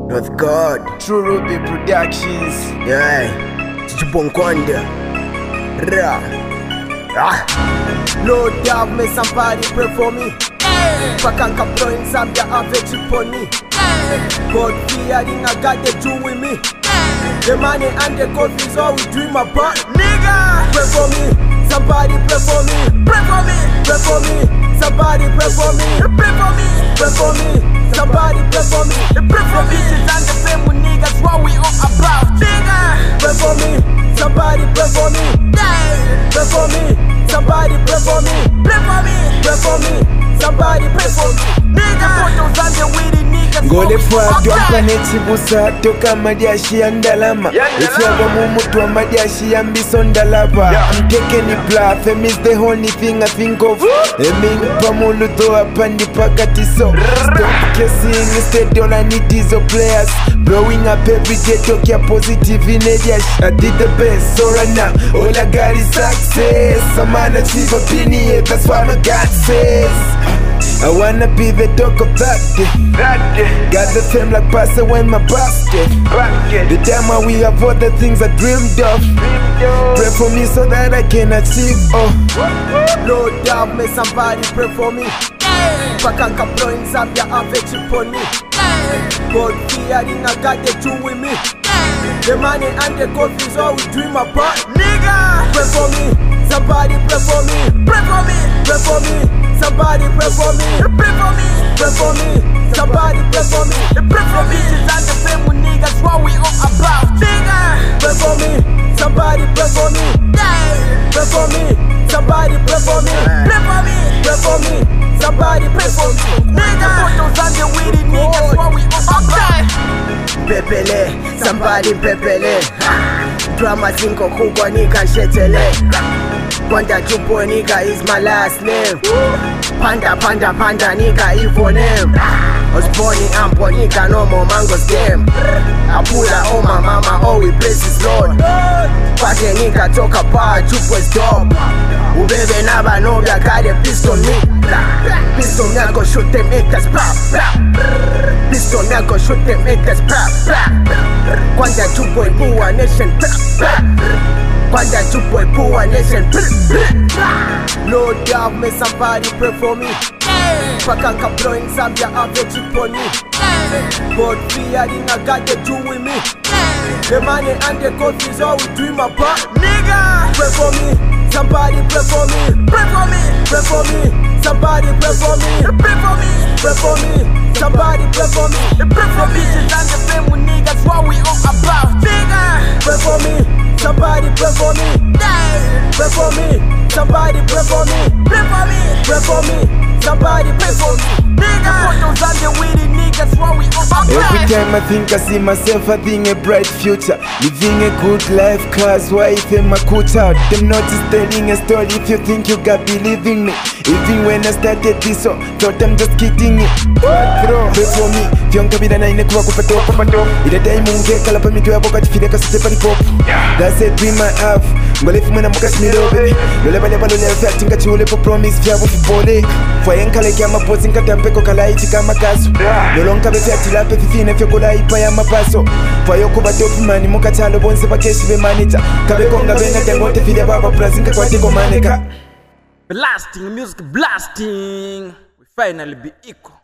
North God, True Ruby Productions. yeah, Chichibonkwanda, Ra. Lord have me, somebody pray for me. Pakanka blowing Zambia have a chip on me. God fearing, I got the two with me. The money and the God is all we dream about. Nigga, pray for me, somebody pray for me. Pray for me, pray for me, somebody pray for me. Pray for me, pray for me, somebody pray for me. Pray for me, and the fame with niggas, what we all about. Nigga, pray for me, somebody pray for me. Pray for me, somebody pray for me. Pray for me, pray for me, somebody pray for me. Nigga, put those on the weedy niggas. Ngole fwa twampa nechibusa toka madiashi ya ndalama Ifyaba mumutu wa madiashi ya mbiso ndalaba I'm taking it bluff, and it's the only thing I think of Eming pamulu though apandi pakati so Stop kissing, instead all I need is your players Blowing up every day, talking positive in Ediash I did the best, so right now, all I got is success I'm an achiever penny, that's what my God says I wanna be the talk of that day. Got the fame like pasta when my basket. The time when we have all the things I dreamed of. Pray for me so that I can achieve. Lord have me, somebody pray for me. Pakanka blowing Zambia have a chip on me. God fearing, I got the two with me. The money and the God is all we dream about. Nigga, pray for me, somebody pray for me. Pray for me, pray for me, somebody pray for me. Pray for me, pray for me, somebody pray for me. Pray for me, and the fame with niggas, what we all about. Nigga, pray for me, somebody pray for me. Pray for me, somebody pray for me. Pray for me, pray for me, somebody pray for me. Nigga, put those on the weedy niggas, what we all about. Pepele, somebody pepele. Drama zinko kubwa nika shetele. Kwanda chupo nika is my last name. Panda panda panda nika evil name. Osboni ampo nika no more mango's game. Apula oh my mama, oh we praise his Lord. Pake nika toka power chupo is dope. Ubebe naba nobya kade pistol me. Pistol me I go shoot them haters pop. Pistol me I go shoot them haters pop. Kwanda chupo ipuwa nation Kwanda chupo ipuwa nation Lord have me, somebody pray for me. Pakanka blowing Zambia have a chip on me. God fearing, I got the two with me. The money and the God is all we dream about. Nigga, pray for me, somebody pray for me. Pray for me, pray for me, somebody pray for me. Pray for me, pray for me, somebody pray for me. Pray for me, and the fame with niggas, what we all about. Nigga, pray for me, somebody pray for me. Pray for me, somebody pray for me. Pray for me, pray for me, somebody pray for me. Nigga, put those on the weedy niggas, what we all about. Every time I think I see myself having a bright future, living a good life, cause wife and my coach out. Them not just telling a story if you think you got believing me. Even when I started this so thought I'm just kidding it. Pray for me, fyonka bila na ine kuwa kupatopo. Ile time unge kala pa mitu ya boka tifideka sute pani pop. That's a dream I have, ngole fumwe na muka shmilo baby. Lole bale balo lele fya tinga chule po promise fya bufipole. Fwa yenkale kia mapozi nka tampeko kala iti kama kaso. Lolonka be fya tilape fifine fya kola ipa ya mapaso. Fwa yoko ba dope mani muka chalo bonse ba keshi be manita. Kabe konga benga tengote fide baba prazinka kwa tiko maneka. Blasting, music blasting. We finally be equal.